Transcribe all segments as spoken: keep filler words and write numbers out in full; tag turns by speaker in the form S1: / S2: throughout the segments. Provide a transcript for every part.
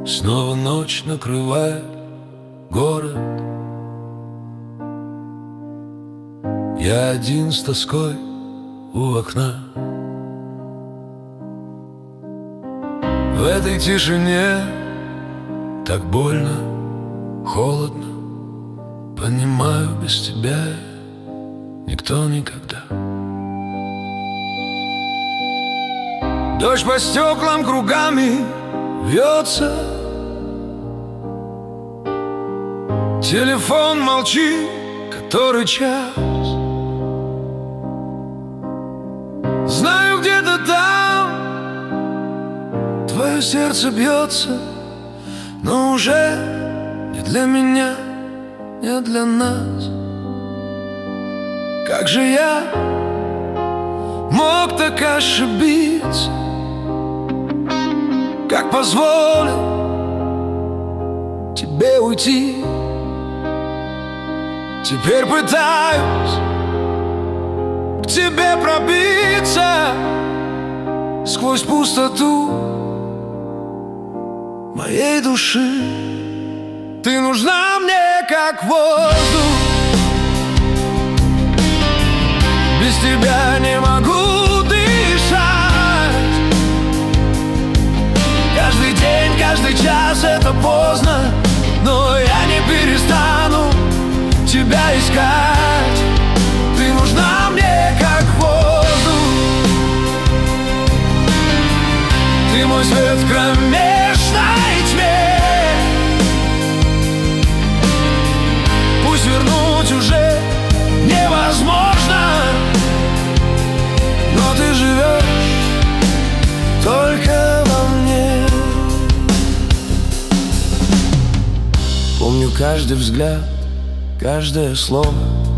S1: Снова ночь накрывает город. Я один с тоской у окна. В этой тишине так больно, холодно. Понимаю, без тебя никто никогда. Дождь по стеклам кругами вьется. Телефон молчит, который час. Знаю, где-то там твое сердце бьется, но уже не для меня, не для нас. Как же я мог так ошибиться? Как позволил тебе уйти? Теперь пытаюсь к тебе пробиться сквозь пустоту моей души. Ты нужна мне, как воздух. Без тебя не могу дышать. Каждый день, каждый час это поздно, но я не перестану тебя искать. Ты нужна мне, как воздух. Ты мой свет в кромешной тьме. Пусть вернуть уже невозможно, но ты живешь только во мне. Помню каждый взгляд, каждое слово,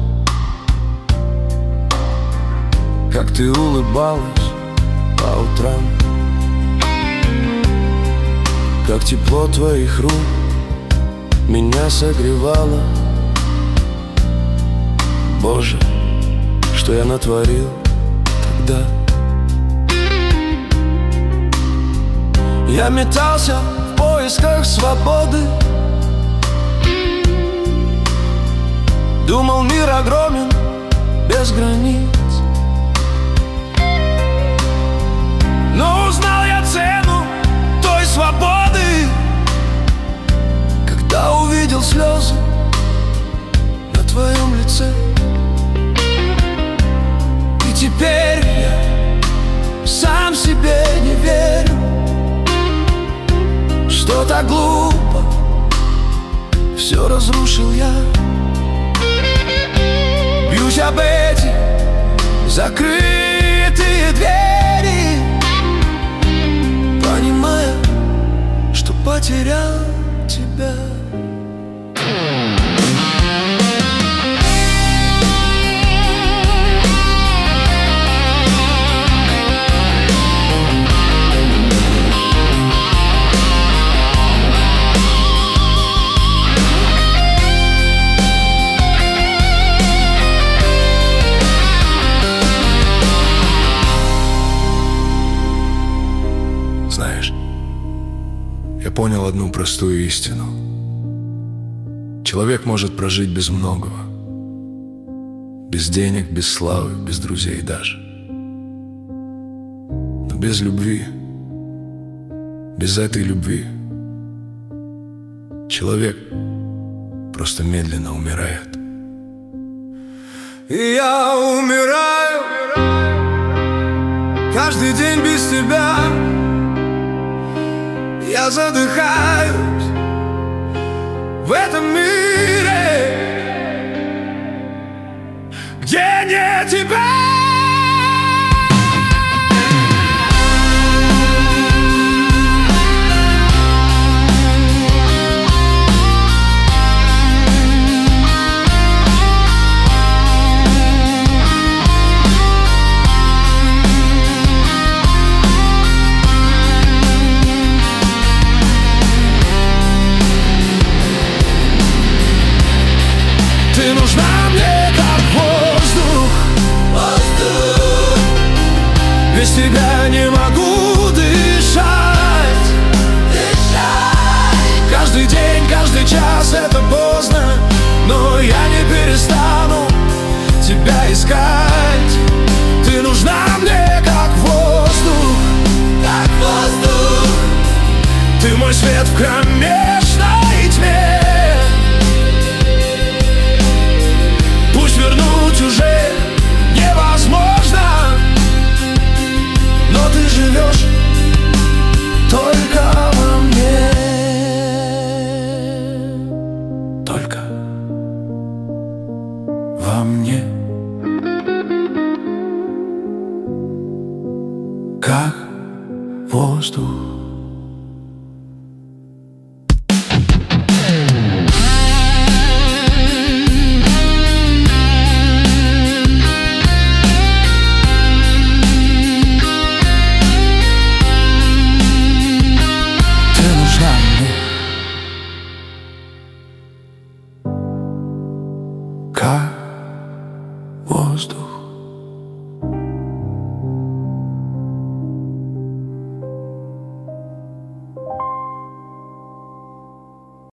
S1: как ты улыбалась по утрам, как тепло твоих рук меня согревало. Боже, что я натворил тогда. Я метался в поисках свободы. Думал, мир огромен, без границ. Но узнал я цену той свободы, когда увидел слезы на твоем лице. И теперь я сам себе не верю, что так глупо все разрушил я. Бьюсь об эти закрытые двери, понимая, что потерял тебя. Знаешь, я понял одну простую истину. Человек может прожить без многого. Без денег, без славы, без друзей даже. Но без любви, без этой любви, человек просто медленно умирает. И я умираю каждый день без тебя. Я задыхаюсь в этом мире, где нет тебя. Ты мой свет в хроме.